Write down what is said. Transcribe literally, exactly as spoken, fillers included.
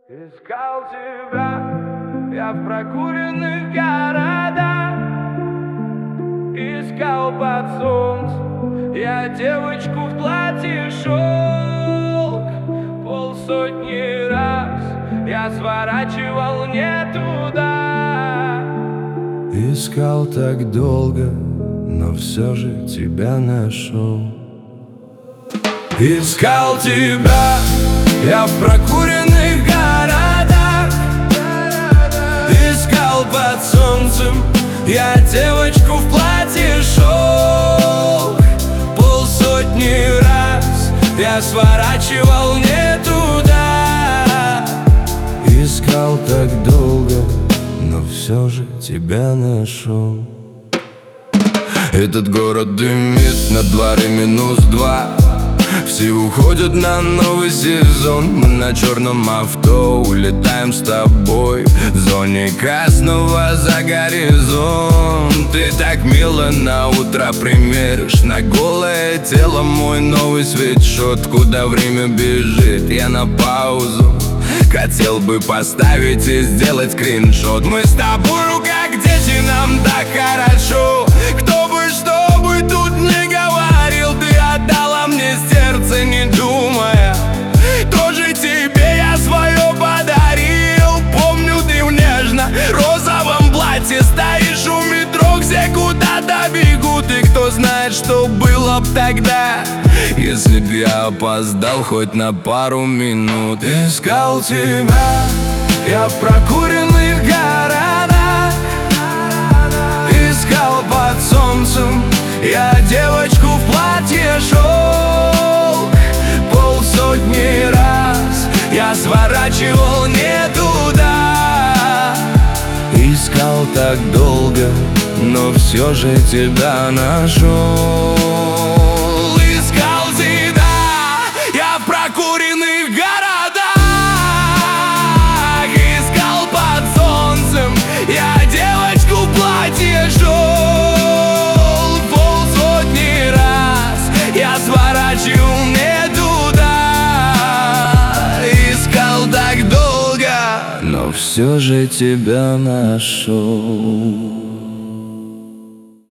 Искал тебя я в прокуренных городах, искал под солнцем я девочку в платье шелк. Полсотни раз я сворачивал не туда. Искал так долго, но все же тебя нашел. Искал тебя я в прокуренных городах, искал под солнцем я девочку в платье шелк. Полсотни раз я сворачивал не туда. Искал так долго, но все же тебя нашел. Этот город дымит, на дворе минус два. Все уходят на новый сезон. Мы на черном авто улетаем с тобой в зоне красного за горизонт. Ты так мило на утро примеришь на голое тело мой новый свитшот. Куда время бежит, я на паузу хотел бы поставить и сделать скриншот. Мы с тобою как дети, нам так хорошо. Кто бы что бы тут не говорил, ты отдала мне сердце, не думая. Тоже тебе я свое подарил. Помню, ты в нежно-розовом платье стоишь у метро, все куда-то бегут. И кто знает, что было б тогда, если б я опоздал хоть на пару минут. Искал тебя я в прокуренных городах, искал под солнцем я девочку в платье шелк. Полсотни раз я сворачивал не туда. Искал так долго, но все же тебя нашел. Искал тебя я в прокуренных городах, искал под солнцем я девочку в платье шел. Полсотни раз я сворачивал не туда. Искал так долго, но все же тебя нашел.